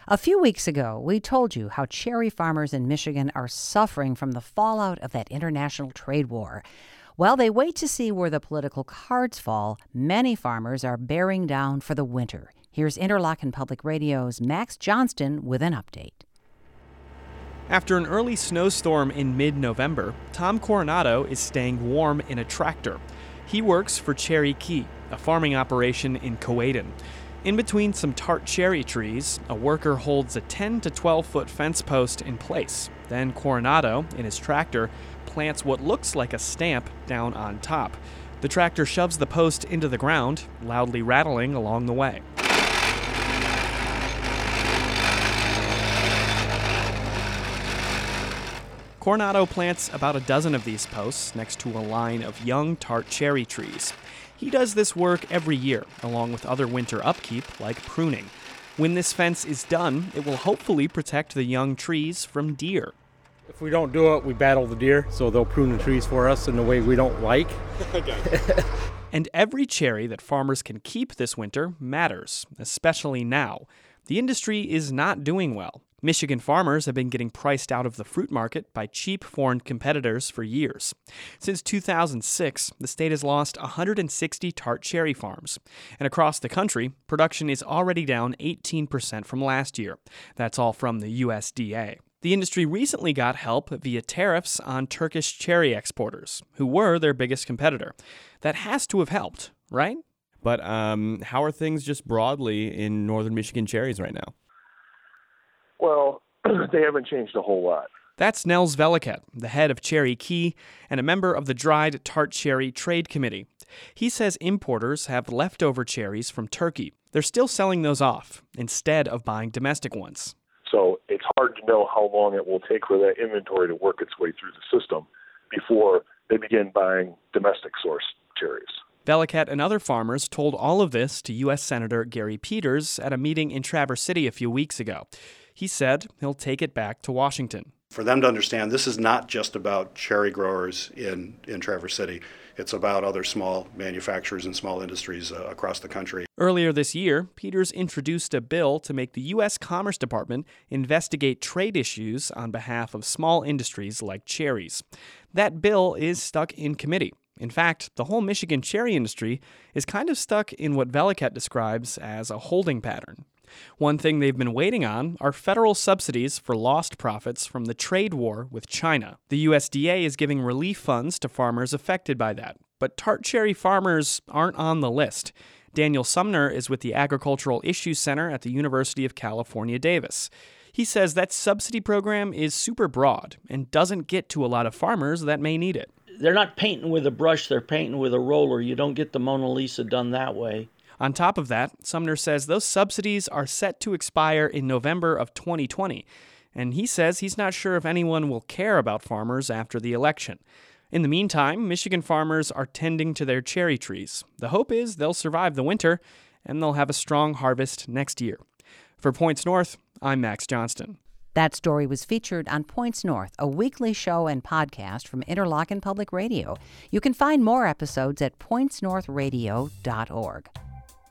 A few weeks ago, we told you how cherry farmers in Michigan are suffering from the fallout of that international trade war. While they wait to see where the political cards fall, many farmers are bearing down for the winter. Here's Interlochen Public Radio's Max Johnston with an update. After an early snowstorm in mid-November, Tom Coronado is staying warm in a tractor. He works for Cherry Key, a farming operation in Cowayden. In between some tart cherry trees, a worker holds a 10 to 12-foot fence post in place. Then Coronado, in his tractor, plants what looks like a stamp down on top. The tractor shoves the post into the ground, loudly rattling along the way. Coronado plants about a dozen of these posts next to a line of young tart cherry trees. He does this work every year, along with other winter upkeep like pruning. When this fence is done, it will hopefully protect the young trees from deer. If we don't do it, we battle the deer, so they'll prune the trees for us in a way we don't like. And every cherry that farmers can keep this winter matters, especially now. The industry is not doing well. Michigan farmers have been getting priced out of the fruit market by cheap foreign competitors for years. Since 2006, the state has lost 160 tart cherry farms. And across the country, production is already down 18% from last year. That's all from the USDA. The industry recently got help via tariffs on Turkish cherry exporters, who were their biggest competitor. That has to have helped, right? But how are things just broadly in northern Michigan cherries right now? Well, they haven't changed a whole lot. That's Nels Velikat, the head of Cherry Key and a member of the Dried Tart Cherry Trade Committee. He says importers have leftover cherries from Turkey. They're still selling those off instead of buying domestic ones. So it's hard to know how long it will take for that inventory to work its way through the system before they begin buying domestic source cherries. Velikat and other farmers told all of this to U.S. Senator Gary Peters at a meeting in Traverse City a few weeks ago. He said he'll take it back to Washington. For them to understand, this is not just about cherry growers in Traverse City. It's about other small manufacturers and small industries across the country. Earlier this year, Peters introduced a bill to make the U.S. Commerce Department investigate trade issues on behalf of small industries like cherries. That bill is stuck in committee. In fact, the whole Michigan cherry industry is kind of stuck in what Velikat describes as a holding pattern. One thing they've been waiting on are federal subsidies for lost profits from the trade war with China. The USDA is giving relief funds to farmers affected by that, but tart cherry farmers aren't on the list. Daniel Sumner is with the Agricultural Issues Center at the University of California, Davis. He says that subsidy program is super broad and doesn't get to a lot of farmers that may need it. They're not painting with a brush, they're painting with a roller. You don't get the Mona Lisa done that way. On top of that, Sumner says those subsidies are set to expire in November of 2020, and he says he's not sure if anyone will care about farmers after the election. In the meantime, Michigan farmers are tending to their cherry trees. The hope is they'll survive the winter, and they'll have a strong harvest next year. For Points North, I'm Max Johnston. That story was featured on Points North, a weekly show and podcast from Interlochen Public Radio. You can find more episodes at pointsnorthradio.org.